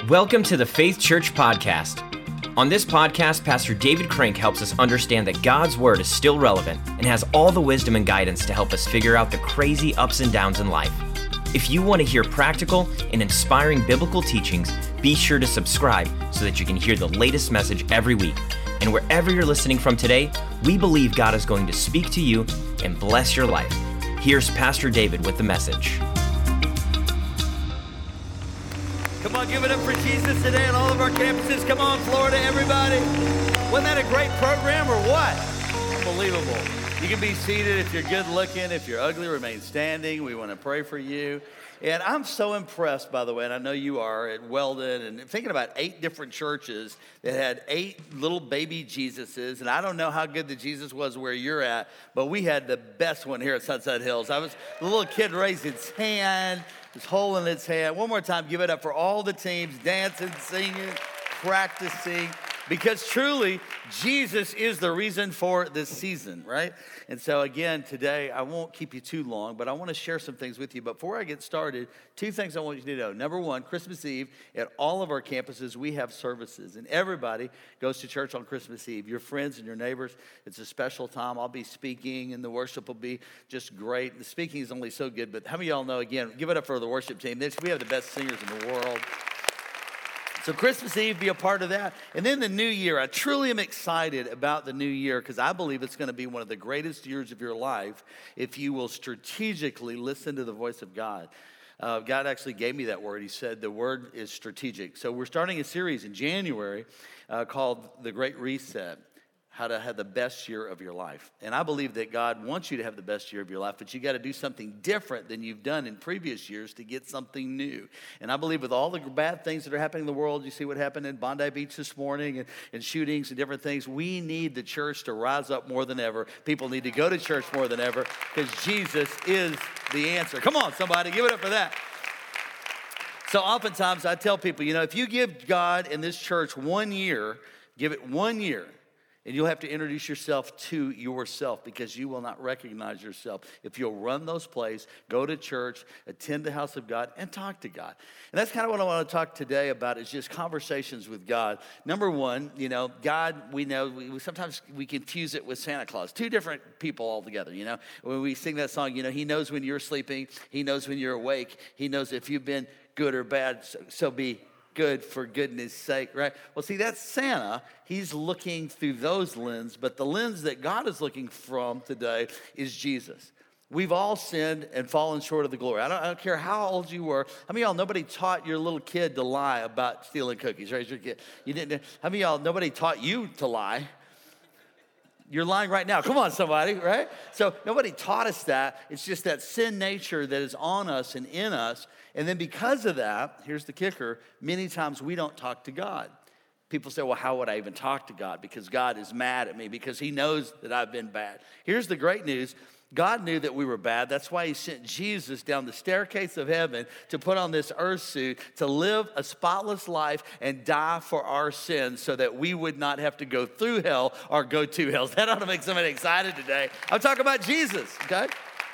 Welcome to the Faith Church Podcast. On this podcast, Pastor David Crank helps us understand that God's Word is still relevant and has all the wisdom and guidance to help us figure out the crazy ups and downs in life. If you want to hear practical and inspiring biblical teachings, be sure to subscribe so that you can hear the latest message every week. And wherever you're listening from today, we believe God is going to speak to you and bless your life. Here's Pastor David with the message. Come on, give it up for Jesus today on all of our campuses. Come on, Florida, everybody. Wasn't that a great program or what? Unbelievable. You can be seated if you're good looking. If you're ugly, remain standing. We want to pray for you. And I'm so impressed, by the way, and I know you are, at Weldon, and thinking about 8 different churches that had 8 little baby Jesuses. And I don't know how good the Jesus was where you're at, but we had the best one here at Sunset Hills. The little kid raised its hand, was holding its hand. One more time, give it up for all the teams, dancing, singing, practicing. Because truly, Jesus is the reason for this season, right? And so again, today, I won't keep you too long, but I want to share some things with you. But before I get started, 2 things I want you to know. Number one, Christmas Eve, at all of our campuses, we have services. And everybody goes to church on Christmas Eve. Your friends and your neighbors, it's a special time. I'll be speaking, and the worship will be just great. The speaking is only so good, but how many of y'all know, again, give it up for the worship team. We have the best singers in the world. So Christmas Eve, be a part of that. And then the new year, I truly am excited about the new year because I believe it's going to be one of the greatest years of your life if you will strategically listen to the voice of God. God actually gave me that word. He said the word is strategic. So we're starting a series in January called The Great Reset. How to have the best year of your life. And I believe that God wants you to have the best year of your life, but you got to do something different than you've done in previous years to get something new. And I believe with all the bad things that are happening in the world, you see what happened in Bondi Beach this morning and shootings and different things, we need the church to rise up more than ever. People need to go to church more than ever because Jesus is the answer. Come on, somebody, give it up for that. So oftentimes I tell people, if you give God and this church 1 year, give it 1 year, and you'll have to introduce yourself to yourself because you will not recognize yourself. If you'll run those plays, go to church, attend the house of God, and talk to God. And that's kind of what I want to talk today about is just conversations with God. Number one, God, we know, sometimes we confuse it with Santa Claus. 2 different people altogether, When we sing that song, He knows when you're sleeping. He knows when you're awake. He knows if you've been good or bad, so be good for goodness sake, right? Well, see, that's Santa. He's looking through those lenses, but the lens that God is looking from today is Jesus. We've all sinned and fallen short of the glory. I don't care how old you were. How many of y'all, nobody taught your little kid to lie about stealing cookies? Raise your kid. You didn't. How many of y'all, nobody taught you to lie? You're lying right now. Come on, somebody, right? So nobody taught us that. It's just that sin nature that is on us and in us. And then because of that, here's the kicker, many times we don't talk to God. People say, well, how would I even talk to God? Because God is mad at me because He knows that I've been bad. Here's the great news. God knew that we were bad. That's why He sent Jesus down the staircase of heaven to put on this earth suit, to live a spotless life and die for our sins so that we would not have to go through hell or go to hell. That ought to make somebody excited today. I'm talking about Jesus, okay?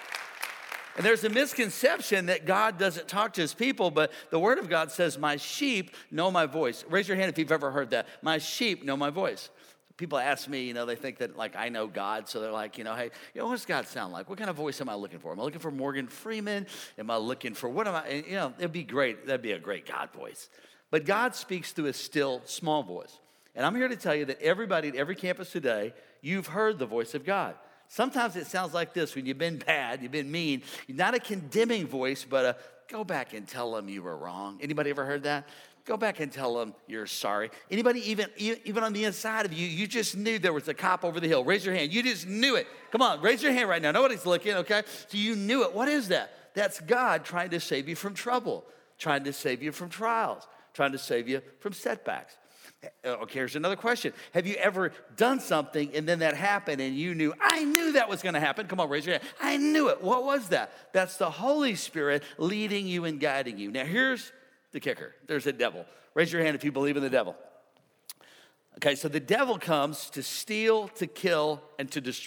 And there's a misconception that God doesn't talk to His people, but the Word of God says, my sheep know my voice. Raise your hand if you've ever heard that. My sheep know my voice. People ask me, they think that I know God, so they're like, hey, what does God sound like? What kind of voice am I looking for? Am I looking for Morgan Freeman? Am I looking for, what am I, it'd be great. That'd be a great God voice. But God speaks through a still, small voice. And I'm here to tell you that everybody at every campus today, you've heard the voice of God. Sometimes it sounds like this when you've been bad, you've been mean, not a condemning voice, but a go back and tell them you were wrong. Anybody ever heard that? Go back and tell them you're sorry. Anybody even on the inside of you, you just knew there was a cop over the hill. Raise your hand. You just knew it. Come on, raise your hand right now. Nobody's looking, okay? So you knew it. What is that? That's God trying to save you from trouble, trying to save you from trials, trying to save you from setbacks. Okay, here's another question. Have you ever done something and then that happened and you knew, I knew that was going to happen? Come on, raise your hand. I knew it. What was that? That's the Holy Spirit leading you and guiding you. Now, here's the kicker. There's a devil. Raise your hand if you believe in the devil. Okay, so the devil comes to steal, to kill, and to destroy.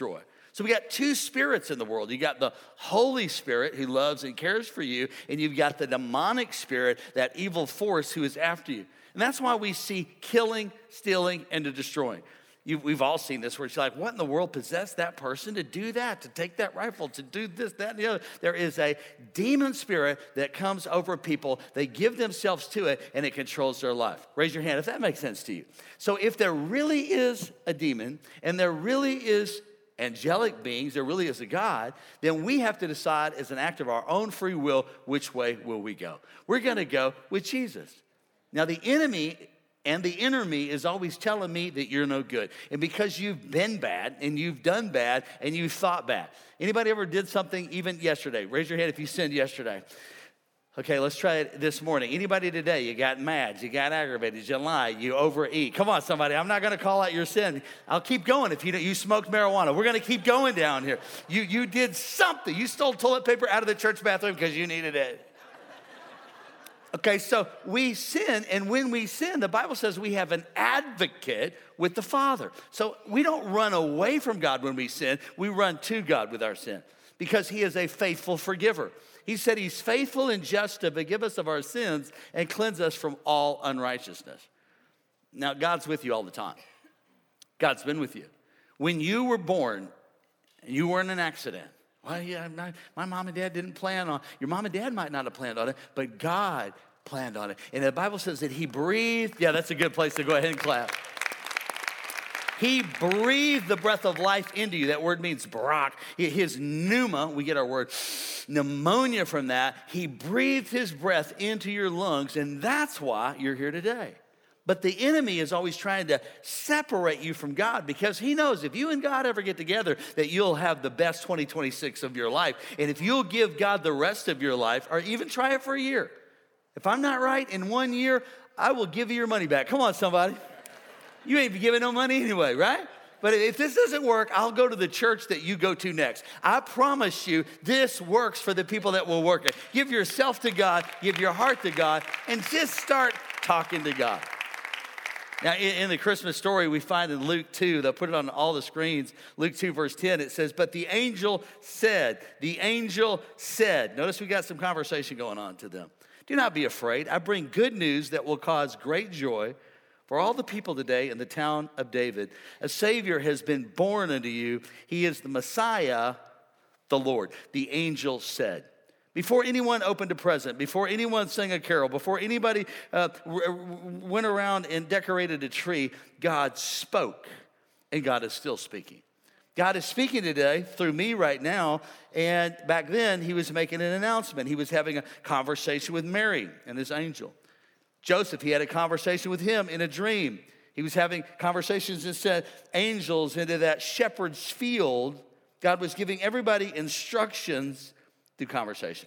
So we got two spirits in the world. You got the Holy Spirit who loves and cares for you, and you've got the demonic spirit, that evil force who is after you. And that's why we see killing, stealing, and destroying. We've all seen this where it's like, what in the world possessed that person to do that, to take that rifle, to do this, that, and the other? There is a demon spirit that comes over people. They give themselves to it, and it controls their life. Raise your hand if that makes sense to you. So if there really is a demon, and there really is angelic beings, there really is a God, then we have to decide as an act of our own free will, which way will we go? We're going to go with Jesus. Now the enemy and the inner me is always telling me that you're no good. And because you've been bad and you've done bad and you've thought bad. Anybody ever did something even yesterday? Raise your hand if you sinned yesterday. Okay, let's try it this morning. Anybody today, you got mad, you got aggravated, you lied, you overeat. Come on, somebody, I'm not gonna call out your sin. I'll keep going if you smoked marijuana. We're gonna keep going down here. You did something. You stole toilet paper out of the church bathroom because you needed it. Okay, so we sin, and when we sin, the Bible says we have an advocate with the Father. So we don't run away from God when we sin. We run to God with our sin because he is a faithful forgiver. He said he's faithful and just to forgive us of our sins and cleanse us from all unrighteousness. Now, God's with you all the time. God's been with you. When you were born, you were in an accident. Well, yeah, my mom and dad didn't plan on, your mom and dad might not have planned on it, but God planned on it. And the Bible says that he breathed, yeah, that's a good place to go ahead and clap. He breathed the breath of life into you. That word means barak. His pneuma, we get our word pneumonia from that. He breathed his breath into your lungs, and that's why you're here today. But the enemy is always trying to separate you from God because he knows if you and God ever get together that you'll have the best 2026 of your life. And if you'll give God the rest of your life or even try it for a year. If I'm not right in 1 year, I will give you your money back. Come on, somebody. You ain't giving no money anyway, right? But if this doesn't work, I'll go to the church that you go to next. I promise you this works for the people that will work it. Give yourself to God, give your heart to God, and just start talking to God. Now, in the Christmas story, we find in Luke 2, they'll put it on all the screens, Luke 2, verse 10, it says, but the angel said, notice we got some conversation going on to them. Do not be afraid. I bring good news that will cause great joy for all the people today in the town of David. A Savior has been born unto you. He is the Messiah, the Lord. The angel said. Before anyone opened a present, before anyone sang a carol, before anybody went around and decorated a tree, God spoke, and God is still speaking. God is speaking today through me right now, and back then he was making an announcement. He was having a conversation with Mary and this angel. Joseph, he had a conversation with him in a dream. He was having conversations and sent angels into that shepherd's field. God was giving everybody instructions through conversation.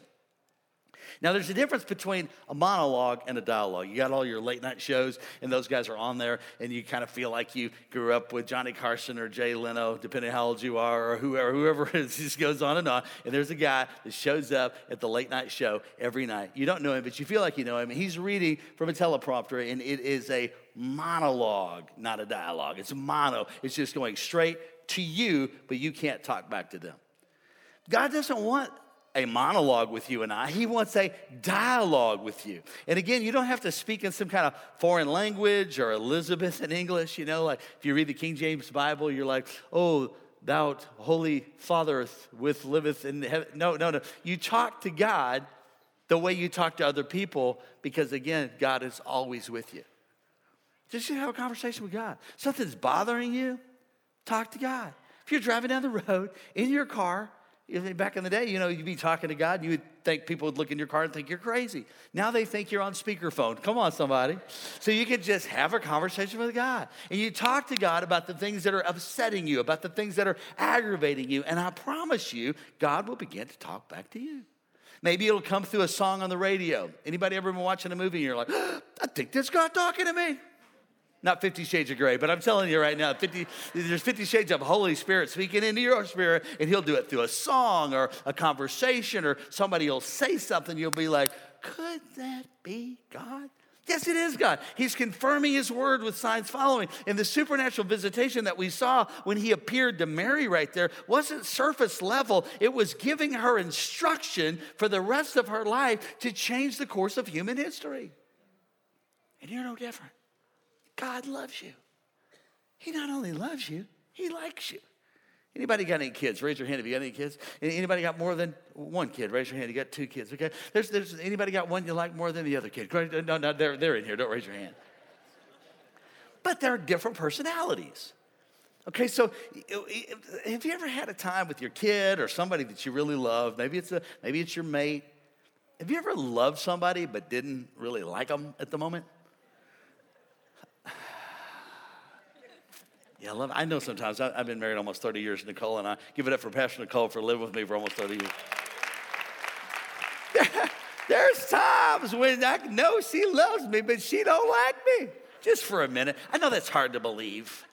Now, there's a difference between a monologue and a dialogue. You got all your late night shows, and those guys are on there, and you kind of feel like you grew up with Johnny Carson or Jay Leno, depending on how old you are, or whoever it is, just goes on. And there's a guy that shows up at the late night show every night. You don't know him, but you feel like you know him. He's reading from a teleprompter, and it is a monologue, not a dialogue. It's mono. It's just going straight to you, but you can't talk back to them. God doesn't want a monologue with you and I. He wants a dialogue with you. And again, you don't have to speak in some kind of foreign language or Elizabethan English. You know, like if you read the King James Bible, you're like, oh, thou holy Father with liveth in heaven. No. You talk to God the way you talk to other people because, again, God is always with you. Just have a conversation with God. Something's bothering you, talk to God. If you're driving down the road in your car, back in the day, you'd be talking to God, and you would think people would look in your car and think you're crazy. Now they think you're on speakerphone. Come on, somebody. So you could just have a conversation with God. And you talk to God about the things that are upsetting you, about the things that are aggravating you. And I promise you, God will begin to talk back to you. Maybe it'll come through a song on the radio. Anybody ever been watching a movie and you're like, I think that's God talking to me. Not 50 Shades of Grey, but I'm telling you right now, there's 50 Shades of Holy Spirit speaking into your spirit, and he'll do it through a song or a conversation, or somebody will say something. You'll be like, could that be God? Yes, it is God. He's confirming his word with signs following. And the supernatural visitation that we saw when he appeared to Mary right there wasn't surface level. It was giving her instruction for the rest of her life to change the course of human history. And you're no different. God loves you. He not only loves you, he likes you. Anybody got any kids? Raise your hand if you got any kids. Anybody got more than one kid? Raise your hand. You got two kids, okay? There's anybody got one you like more than the other kid? No, they're in here. Don't raise your hand. But they're different personalities. Okay, so have you ever had a time with your kid or somebody that you really love? Maybe it's your mate. Have you ever loved somebody but didn't really like them at the moment? Yeah, I know sometimes. I've been married almost 30 years, Nicole, and I give it up for Pastor Nicole for living with me for almost 30 years. There's times when I know she loves me, but she don't like me. Just for a minute. I know that's hard to believe.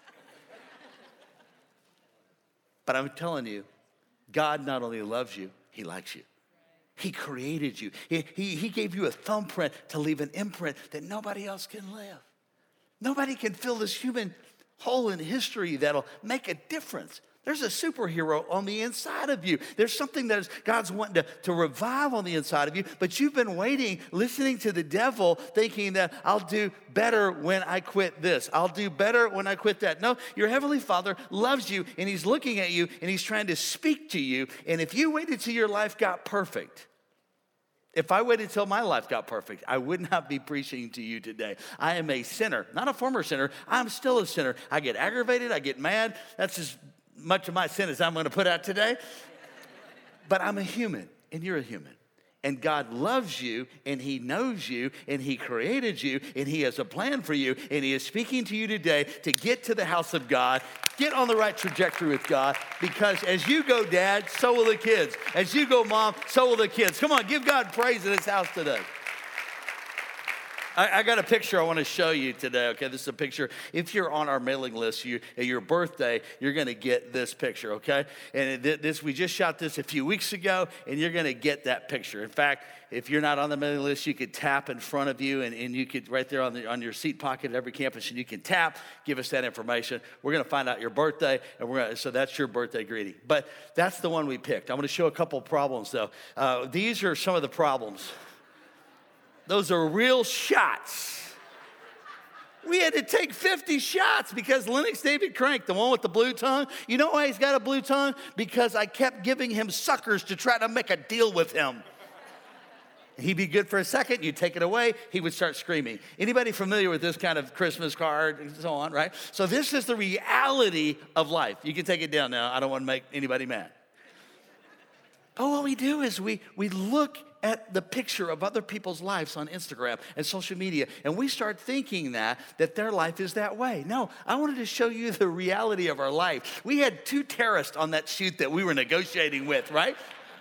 But I'm telling you, God not only loves you, he likes you. He created you. He gave you a thumbprint to leave an imprint that nobody else can live. Nobody can fill this human hole in history that'll make a difference. There's a superhero on the inside of you. There's something that God's wanting to revive on the inside of you, but you've been waiting, listening to the devil, thinking that I'll do better when I quit this. I'll do better when I quit that. No, your Heavenly Father loves you, and he's looking at you, and he's trying to speak to you. And if you waited till your life got perfect, if I waited till my life got perfect, I would not be preaching to you today. I am a sinner, not a former sinner. I'm still a sinner. I get aggravated. I get mad. That's as much of my sin as I'm going to put out today. But I'm a human, and you're a human. And God loves you, and he knows you, and he created you, and he has a plan for you, and he is speaking to you today to get to the house of God, get on the right trajectory with God, because as you go, Dad, so will the kids. As you go, Mom, so will the kids. Come on, give God praise in his house today. I got a picture I want to show you today, okay? This is a picture. If you're on our mailing list, at your birthday, you're going to get this picture, okay? And we just shot this a few weeks ago, and you're going to get that picture. In fact, if you're not on the mailing list, you could tap in front of you, and you could, right there on your seat pocket at every campus, and you can tap, give us that information. We're going to find out your birthday, and so that's your birthday greeting. But that's the one we picked. I'm going to show a couple of problems, though. These are some of the problems. Those are real shots. We had to take 50 shots because Lennox David Crank, the one with the blue tongue, you know why he's got a blue tongue? Because I kept giving him suckers to try to make a deal with him. He'd be good for a second, you'd take it away, he would start screaming. Anybody familiar with this kind of Christmas card and so on, right? So this is the reality of life. You can take it down now. I don't want to make anybody mad. But what we do is we look at the picture of other people's lives on Instagram and social media, and we start thinking that their life is that way. No, I wanted to show you the reality of our life. We had 2 terrorists on that shoot that we were negotiating with, right?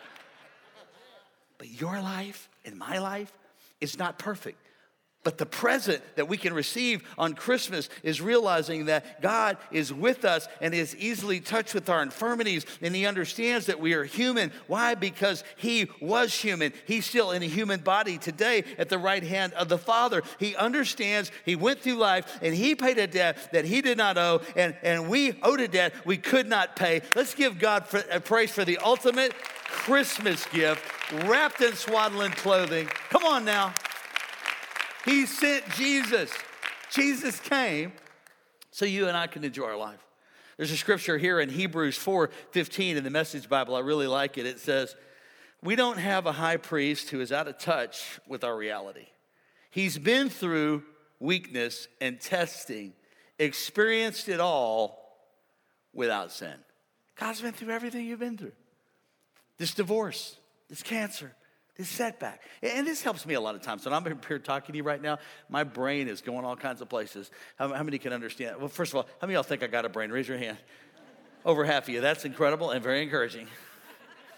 But your life and my life is not perfect. But the present that we can receive on Christmas is realizing that God is with us and is easily touched with our infirmities, and he understands that we are human. Why? Because he was human. He's still in a human body today at the right hand of the Father. He understands, he went through life, and he paid a debt that he did not owe, and we owed a debt we could not pay. Let's give God praise for the ultimate Christmas gift, wrapped in swaddling clothing. Come on now. He sent Jesus. Jesus came so you and I can enjoy our life. There's a scripture here in Hebrews 4:15 in the Message Bible. I really like it. It says, we don't have a high priest who is out of touch with our reality. He's been through weakness and testing, experienced it all without sin. God's been through everything you've been through. This divorce, this cancer, this setback. And this helps me a lot of times. When I'm here talking to you right now, my brain is going all kinds of places. How many can understand? Well, first of all, how many of y'all think I got a brain? Raise your hand. Over half of you. That's incredible and very encouraging.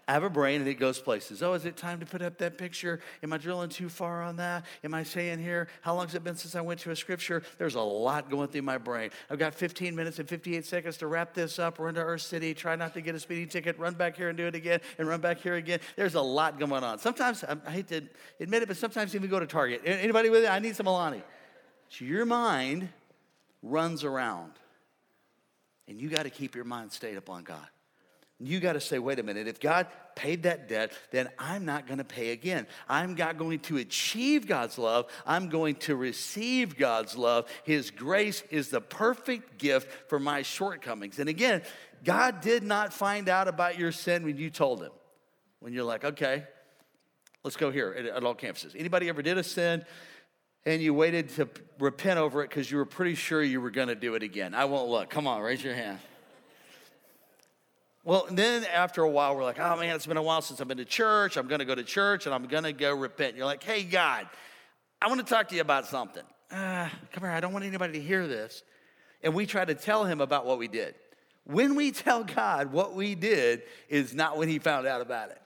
I have a brain and it goes places. Oh, is it time to put up that picture? Am I drilling too far on that? Am I saying here, how long has it been since I went to a scripture? There's a lot going through my brain. I've got 15 minutes and 58 seconds to wrap this up, run to Earth City, try not to get a speeding ticket, run back here and do it again, and run back here again. There's a lot going on. Sometimes, I hate to admit it, but sometimes even go to Target. Anybody with it? I need some Alani. So your mind runs around. And you got to keep your mind stayed upon God. You got to say, wait a minute, if God paid that debt, then I'm not going to pay again. I'm not going to achieve God's love. I'm going to receive God's love. His grace is the perfect gift for my shortcomings. And again, God did not find out about your sin when you told him. When you're like, okay, let's go here at all campuses. Anybody ever did a sin and you waited to repent over it because you were pretty sure you were going to do it again? I won't look. Come on, raise your hand. Well, then after a while, we're like, oh, man, it's been a while since I've been to church. I'm going to go to church, and I'm going to go repent. And you're like, hey, God, I want to talk to you about something. Come here, I don't want anybody to hear this. And we try to tell him about what we did. When we tell God what we did is not when he found out about it.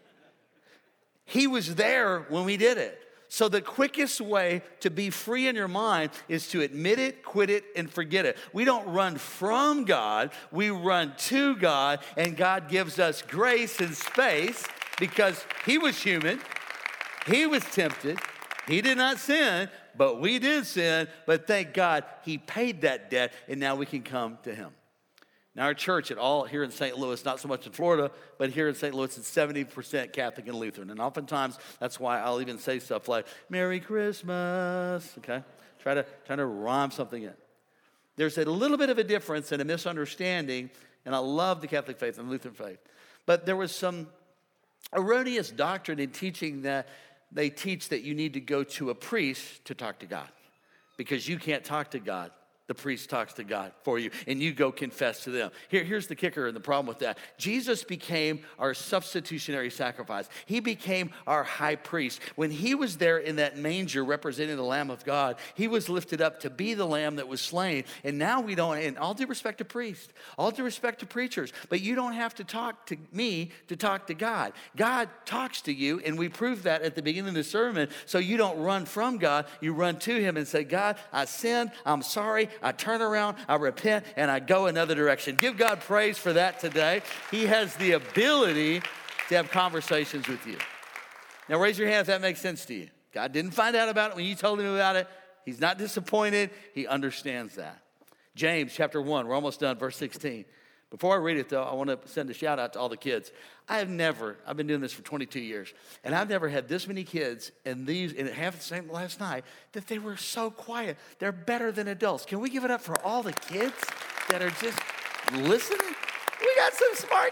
He was there when we did it. So the quickest way to be free in your mind is to admit it, quit it, and forget it. We don't run from God, we run to God, and God gives us grace and space because he was human, he was tempted, he did not sin, but we did sin, but thank God he paid that debt, and now we can come to him. Now, our church here in St. Louis, not so much in Florida, but here in St. Louis, it's 70% Catholic and Lutheran. And oftentimes, that's why I'll even say stuff like, Merry Christmas, okay? Trying to rhyme something in. There's a little bit of a difference and a misunderstanding, and I love the Catholic faith and the Lutheran faith. But there was some erroneous doctrine in teaching that they teach that you need to go to a priest to talk to God because you can't talk to God. The priest talks to God for you, and you go confess to them. Here's the kicker and the problem with that. Jesus became our substitutionary sacrifice. He became our high priest. When he was there in that manger representing the Lamb of God, he was lifted up to be the lamb that was slain. And now we don't, and all due respect to priests, all due respect to preachers, but you don't have to talk to me to talk to God. God talks to you, and we proved that at the beginning of the sermon, so you don't run from God, you run to him and say, God, I sinned, I'm sorry, I turn around, I repent, and I go another direction. Give God praise for that today. He has the ability to have conversations with you. Now raise your hand if that makes sense to you. God didn't find out about it when you told him about it. He's not disappointed. He understands that. James chapter 1, we're almost done, verse 16. Before I read it, though, I want to send a shout out to all the kids. I've been doing this for 22 years, and I've never had this many kids, and it happened the same last night, that they were so quiet. They're better than adults. Can we give it up for all the kids that are just listening? We got some smart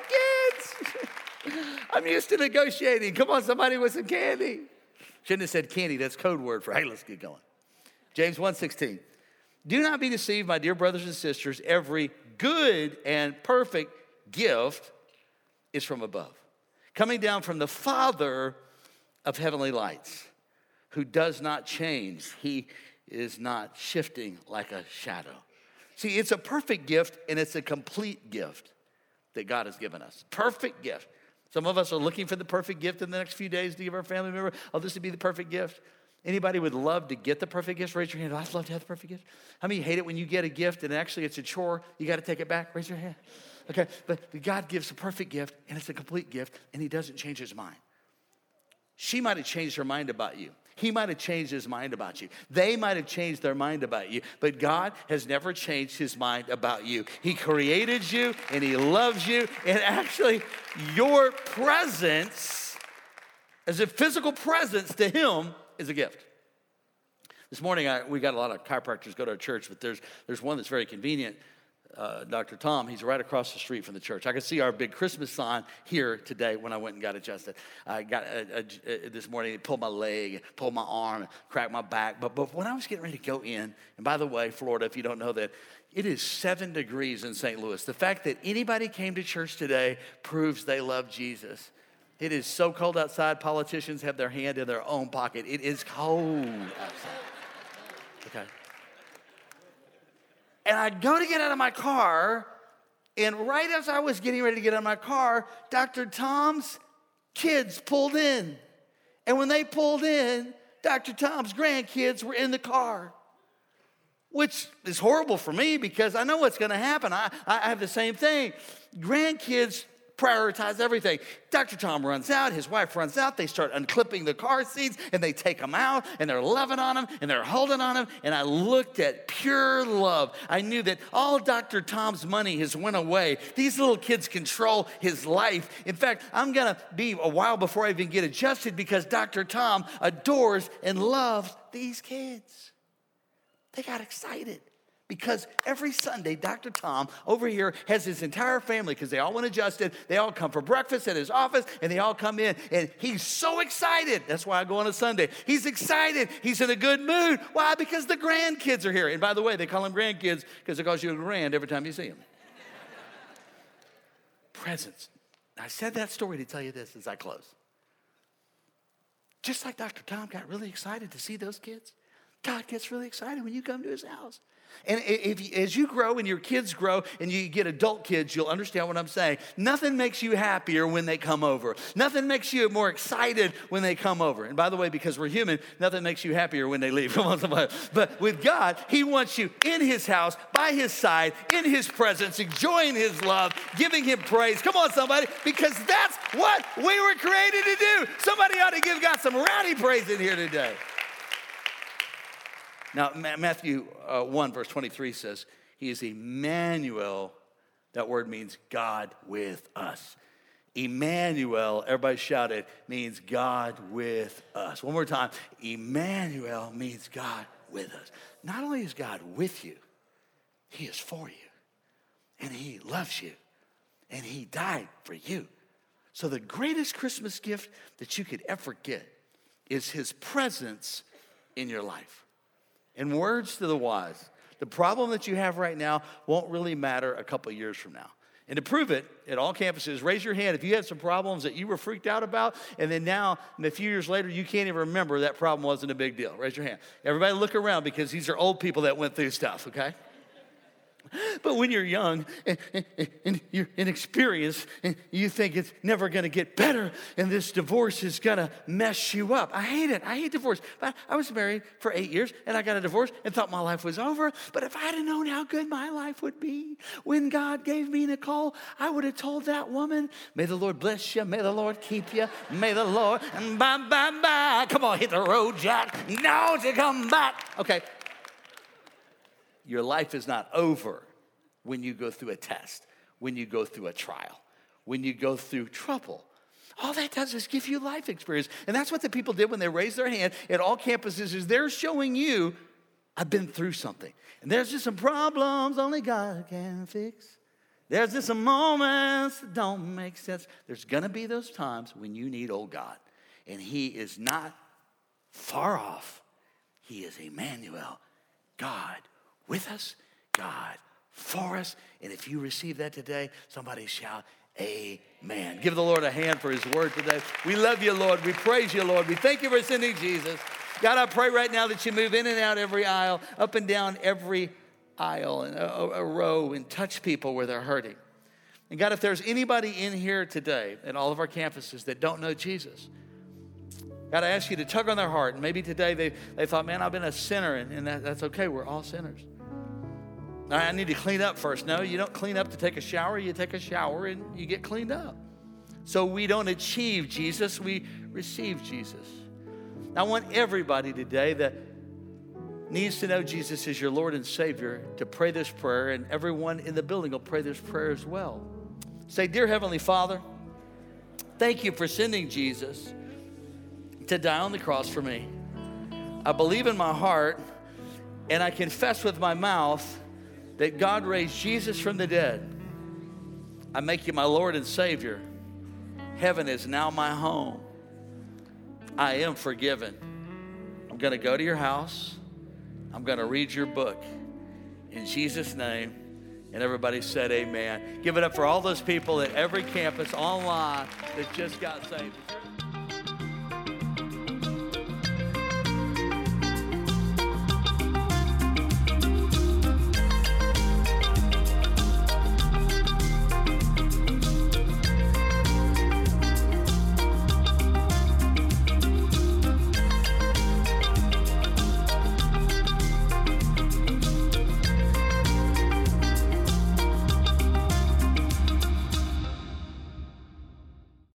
kids. I'm used to negotiating. Come on, somebody with some candy. Shouldn't have said candy. That's code word for, hey, let's get going. James 1:16. Do not be deceived, my dear brothers and sisters. Every good and perfect gift is from above, coming down from the Father of heavenly lights, who does not change. He is not shifting like a shadow. See, it's a perfect gift, and it's a complete gift that God has given us. Perfect gift. Some of us are looking for the perfect gift in the next few days to give our family member. Oh, this would be the perfect gift. Anybody would love to get the perfect gift? Raise your hand. I'd love to have the perfect gift. How many hate it when you get a gift and actually it's a chore? You got to take it back. Raise your hand. Okay, but God gives a perfect gift, and it's a complete gift, and he doesn't change his mind. She might have changed her mind about you. He might have changed his mind about you. They might have changed their mind about you, but God has never changed his mind about you. He created you, and he loves you, and actually your presence as a physical presence to him is a gift. This morning, we got a lot of chiropractors go to our church, but there's one that's very convenient. Dr. Tom, he's right across the street from the church. I could see our big Christmas sign here today when I went and got adjusted. I got this morning, he pulled my leg, pulled my arm, cracked my back. But when I was getting ready to go in, and by the way, Florida, if you don't know that, it is 7 degrees in St. Louis. The fact that anybody came to church today proves they love Jesus. It is so cold outside, politicians have their hand in their own pocket. It is cold outside. Okay. And I go to get out of my car, And right as I was getting ready to get in my car, Dr. Tom's kids pulled in. And when they pulled in, Dr. Tom's grandkids were in the car, which is horrible for me because I know what's going to happen. I have the same thing. Grandkids prioritize everything. Dr. Tom runs out, his wife runs out, they start unclipping the car seats, and they take them out, and they're loving on him, and they're holding on him, and I looked at pure love. I knew that all Dr. Tom's money has went away. These little kids control his life. In fact, I'm going to be a while before I even get adjusted because Dr. Tom adores and loves these kids. They got excited. Because every Sunday, Dr. Tom over here has his entire family, because they all went adjusted. They all come for breakfast at his office, and they all come in. And he's so excited. That's why I go on a Sunday. He's excited. He's in a good mood. Why? Because the grandkids are here. And by the way, they call them grandkids because it calls you a grand every time you see them. Presents. I said that story to tell you this as I close. Just like Dr. Tom got really excited to see those kids, God gets really excited when you come to his house. And as you grow and your kids grow and you get adult kids, you'll understand what I'm saying. Nothing makes you happier when they come over. Nothing makes you more excited when they come over. And by the way, because we're human, nothing makes you happier when they leave. Come on, somebody. But with God, he wants you in his house, by his side, in his presence, enjoying his love, giving him praise. Come on, somebody, because that's what we were created to do. Somebody ought to give God some rowdy praise in here today. Now, Matthew 1, verse 23 says, he is Emmanuel. That word means God with us. Emmanuel, everybody shout it, means God with us. One more time. Emmanuel means God with us. Not only is God with you, he is for you. And he loves you. And he died for you. So the greatest Christmas gift that you could ever get is his presence in your life. In words to the wise, the problem that you have right now won't really matter a couple of years from now. And to prove it, at all campuses, raise your hand if you had some problems that you were freaked out about, and then now, a few years later, you can't even remember that problem wasn't a big deal. Raise your hand. Everybody look around because these are old people that went through stuff, okay? But when you're young and you're inexperienced and you think it's never going to get better and this divorce is going to mess you up. I hate it. I hate divorce. But I was married for 8 years and I got a divorce and thought my life was over. But if I had known how good my life would be when God gave me Nicole, I would have told that woman, may the Lord bless you. May the Lord keep you. May the Lord, and bye, bye, bye. Come on, hit the road, Jack. Now to come back. Okay. Your life is not over when you go through a test, when you go through a trial, when you go through trouble. All that does is give you life experience. And that's what the people did when they raised their hand at all campuses, is they're showing you, I've been through something. And there's just some problems only God can fix. There's just some moments that don't make sense. There's going to be those times when you need old God. And he is not far off. He is Emmanuel, God with us, God for us. And if you receive that today, somebody shout, amen. Give the Lord a hand for his word today. We love you, Lord. We praise you, Lord. We thank you for sending Jesus. God, I pray right now that you move in and out every aisle, up and down every aisle and a row, and touch people where they're hurting. And God, if there's anybody in here today at all of our campuses that don't know Jesus, God, I ask you to tug on their heart. And maybe today they thought, man, I've been a sinner, and that's okay. We're all sinners. I need to clean up first. No, you don't clean up to take a shower. You take a shower and you get cleaned up. So we don't achieve Jesus. We receive Jesus. I want everybody today that needs to know Jesus as your Lord and Savior to pray this prayer, and everyone in the building will pray this prayer as well. Say, dear Heavenly Father, thank you for sending Jesus to die on the cross for me. I believe in my heart and I confess with my mouth that God raised Jesus from the dead. I make you my Lord and Savior. Heaven is now my home. I am forgiven. I'm going to go to your house. I'm going to read your book. In Jesus' name. And everybody said amen. Give it up for all those people at every campus online that just got saved.